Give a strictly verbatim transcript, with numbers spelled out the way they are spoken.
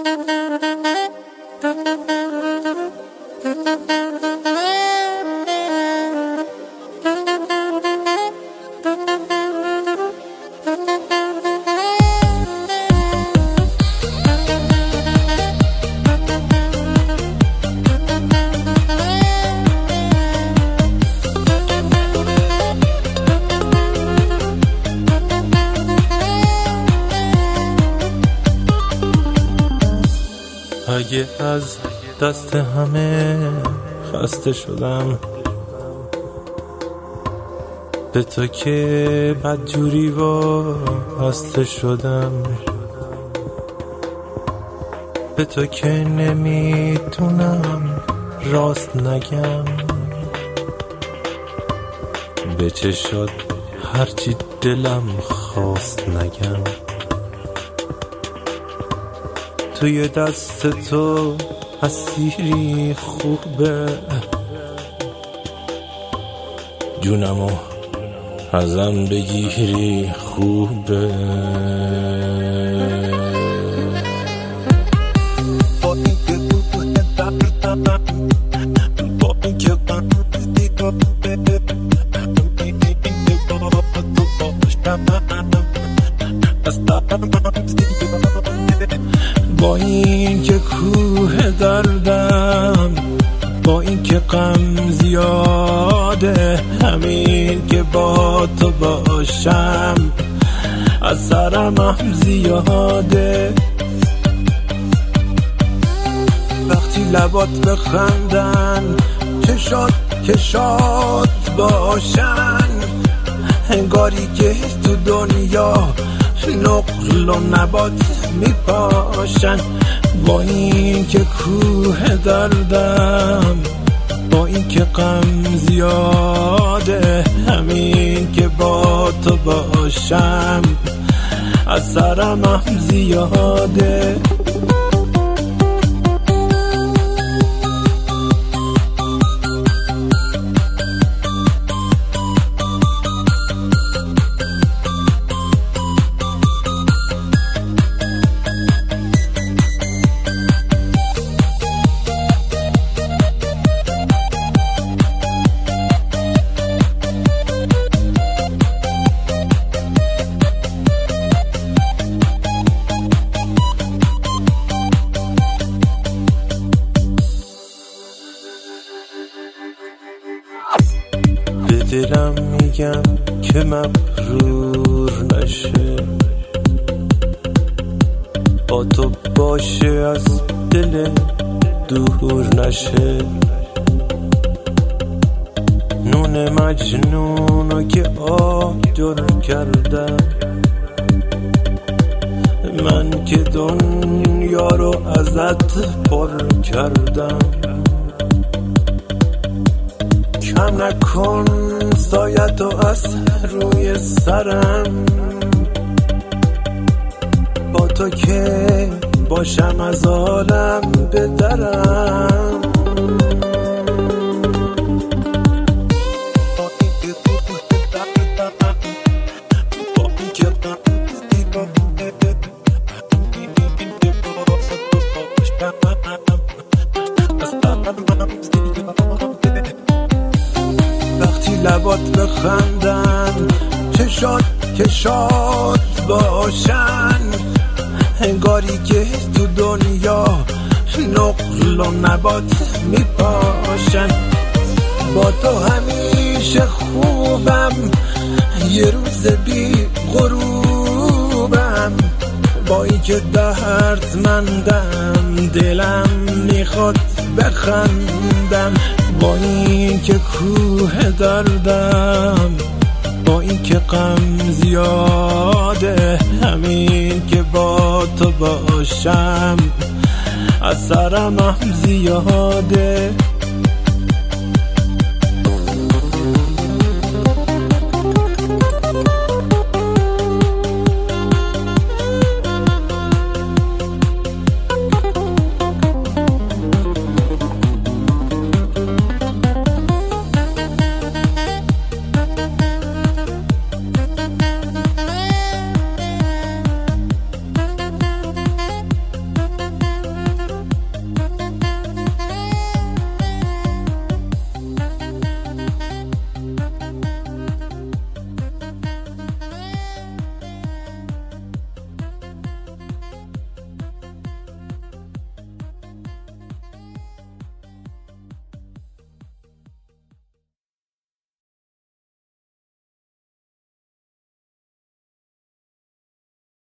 اگه از دست همه خسته شدم، به تو که بدجوری وابسته شدم، به تو که نمیتونم راست نگم، به چشات هرچی دلم خواست نگم. توی دست تو اسیری خوبه، جونمو ازم بگیری خوبه. با این که تو دردم، با این که من دیگه این نگاه تو باشم، از دردم با این که کوه دردم، با این که غم زیاده، همین که با تو باشم اثرم هم زیاده. وقتی لبات بخندن، چشات چشات باشن، انگاری که تو دنیا نقل و نبات میپاشن. با این که کوه دردم، با این که غم زیاده، همین که با تو باشم اثرم هم زیاده. دلم میگم که مغرور نشه، با تو باشه از دل دور نشه. نون مجنونو که آجر کردم، من که دنیا رو ازت پر کردم. کم نکن سایتو از روی سرم، با تو که باشم از عالم بدرم. وقتی لبات بخندن، چشات چشات باشن، انگاری که تو دنیا نقل و نبات میپاشن. با تو همیشه خوبم، یه روز بی غروبم، با این که دردمندم دلم میخواد بخندم. با این که کوه دردم، با این که غم زیاده، همین که با تو باشم اثرم هم زیاده.